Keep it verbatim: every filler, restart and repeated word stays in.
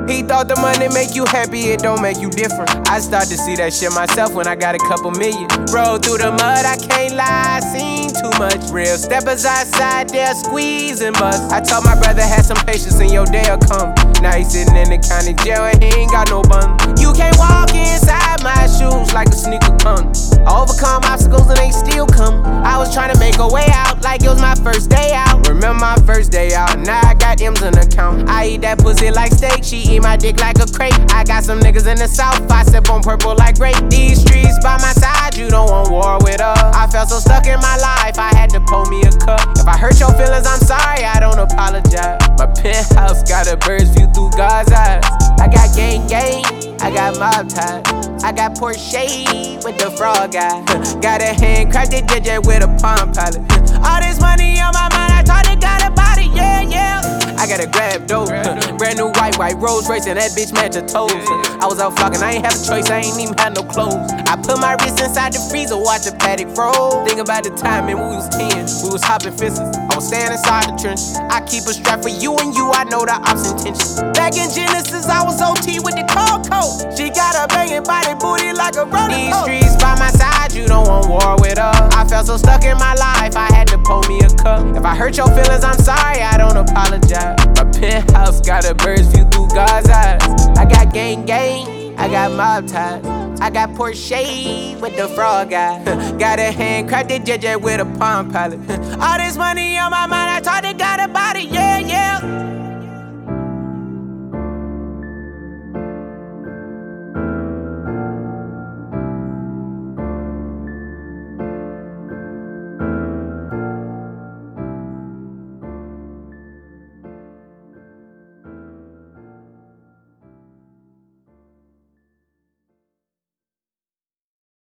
He thought the money make you happy, it don't make you different. I start to see that shit myself when I got a couple million. Roll through the mud, I can't lie, I seen too much. Real steppers outside there squeezing bust. I told my brother had some patience and your day'll come. Now he sitting in the county jail and he ain't got no bun. You can't walk inside my shoes like a sneaker punk. I overcome obstacles and they still come. I was trying to make a way out like it was my first day out. Remember my first day out, now I got M's in the account. I eat that pussy like steak, she eat my dick like a crate. I got some niggas in the south, I sip on purple like grape. These streets by my side, you don't want war with us. I felt so stuck in my life, I had to pour me a cup. If I hurt your feelings, I'm sorry, I don't apologize. My penthouse got a bird's view through God's eyes. I got gang gang, I got mob ties. I got Porsche with the frog guy. Got a handcrafted D J with a Palm Pilot. All this money on my mind, I thought it got a body, yeah, yeah. I got a grab dope, brand new white, white Rolls Royce, and that bitch match her toes. I was out flocking, I ain't have a choice, I ain't even had no clothes. I put my wrist inside the freezer, watch the paddock roll. Think about the time, man, we was ten, we was hopping fences. I was staying inside the trench. I keep a strap for you and you, I know the ops intentions. Back in Genesis, I was O T with the cold coat. She got a banging body booty like a roller. These streets by my side, you don't want war with us. I felt so stuck in my life, I had to pour me a cup. If I hurt your feelings, I'm sorry, I don't apologize. My penthouse got a bird's view through God's eyes. I got gang gang, I got mob ties. I got Porsche with the frog guy. Got a handcrafted D J with a Palm Pilot. All this money on my mind, I thought it got a body, yeah, yeah.